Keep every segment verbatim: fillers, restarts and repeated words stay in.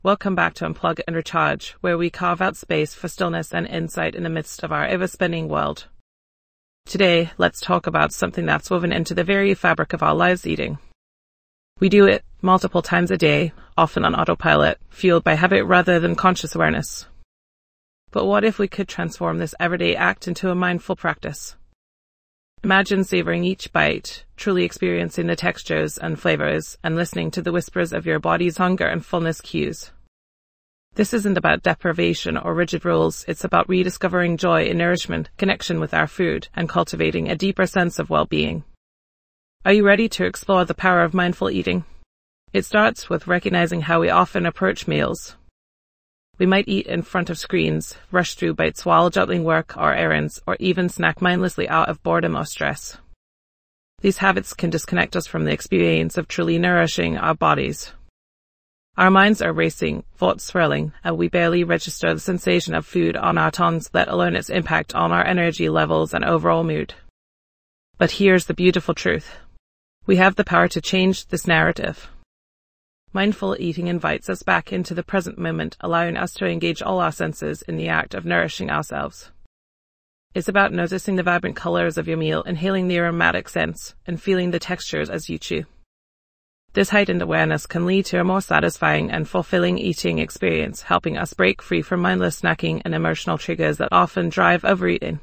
Welcome back to Unplug and Recharge, where we carve out space for stillness and insight in the midst of our ever-spinning world. Today, let's talk about something that's woven into the very fabric of our lives: eating. We do it multiple times a day, often on autopilot, fueled by habit rather than conscious awareness. But what if we could transform this everyday act into a mindful practice? Imagine savoring each bite, truly experiencing the textures and flavors, and listening to the whispers of your body's hunger and fullness cues. This isn't about deprivation or rigid rules, it's about rediscovering joy in nourishment, connection with our food, and cultivating a deeper sense of well-being. Are you ready to explore the power of mindful eating? It starts with recognizing how we often approach meals. We might eat in front of screens, rush through bites while juggling work or errands, or even snack mindlessly out of boredom or stress. These habits can disconnect us from the experience of truly nourishing our bodies. Our minds are racing, thoughts swirling, and we barely register the sensation of food on our tongues, let alone its impact on our energy levels and overall mood. But here's the beautiful truth. We have the power to change this narrative. Mindful eating invites us back into the present moment, allowing us to engage all our senses in the act of nourishing ourselves. It's about noticing the vibrant colors of your meal, inhaling the aromatic scents, and feeling the textures as you chew. This heightened awareness can lead to a more satisfying and fulfilling eating experience, helping us break free from mindless snacking and emotional triggers that often drive overeating.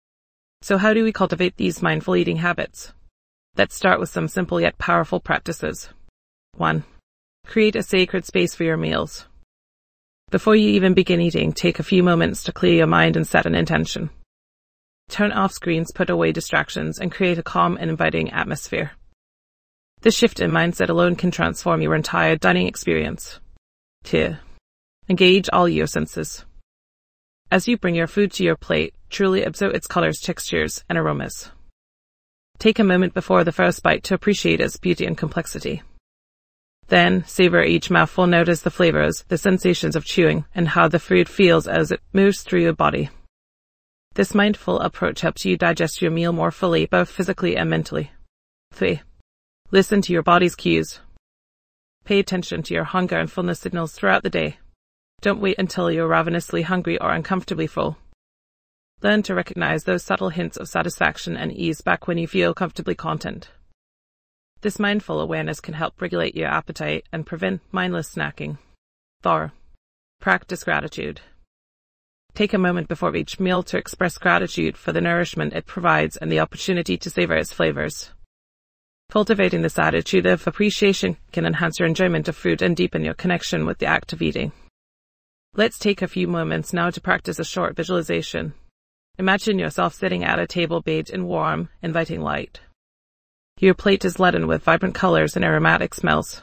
So how do we cultivate these mindful eating habits? Let's start with some simple yet powerful practices. one. Create a sacred space for your meals. Before you even begin eating, take a few moments to clear your mind and set an intention. Turn off screens, put away distractions, and create a calm and inviting atmosphere. This shift in mindset alone can transform your entire dining experience. two. Engage all your senses. As you bring your food to your plate, truly observe its colors, textures, and aromas. Take a moment before the first bite to appreciate its beauty and complexity. Then, savor each mouthful, notice the flavors, the sensations of chewing, and how the food feels as it moves through your body. This mindful approach helps you digest your meal more fully, both physically and mentally. three. Listen to your body's cues. Pay attention to your hunger and fullness signals throughout the day. Don't wait until you're ravenously hungry or uncomfortably full. Learn to recognize those subtle hints of satisfaction and ease back when you feel comfortably content. This mindful awareness can help regulate your appetite and prevent mindless snacking. four. Practice gratitude. Take a moment before each meal to express gratitude for the nourishment it provides and the opportunity to savor its flavors. Cultivating this attitude of appreciation can enhance your enjoyment of food and deepen your connection with the act of eating. Let's take a few moments now to practice a short visualization. Imagine yourself sitting at a table bathed in warm, inviting light. Your plate is laden with vibrant colors and aromatic smells.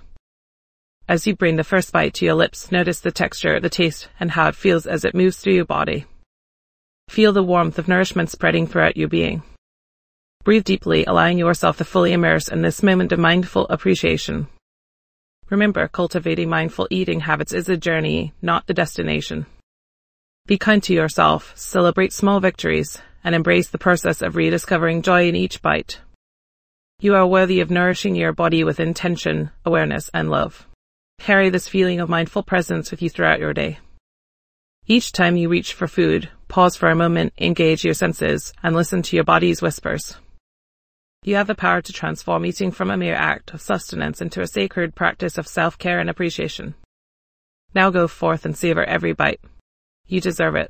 As you bring the first bite to your lips, notice the texture, the taste, and how it feels as it moves through your body. Feel the warmth of nourishment spreading throughout your being. Breathe deeply, allowing yourself to fully immerse in this moment of mindful appreciation. Remember, cultivating mindful eating habits is a journey, not the destination. Be kind to yourself, celebrate small victories, and embrace the process of rediscovering joy in each bite. You are worthy of nourishing your body with intention, awareness, and love. Carry this feeling of mindful presence with you throughout your day. Each time you reach for food, pause for a moment, engage your senses, and listen to your body's whispers. You have the power to transform eating from a mere act of sustenance into a sacred practice of self-care and appreciation. Now go forth and savor every bite. You deserve it.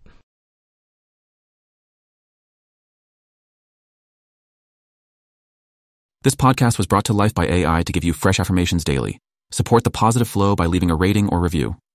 This podcast was brought to life by A I to give you fresh affirmations daily. Support the positive flow by leaving a rating or review.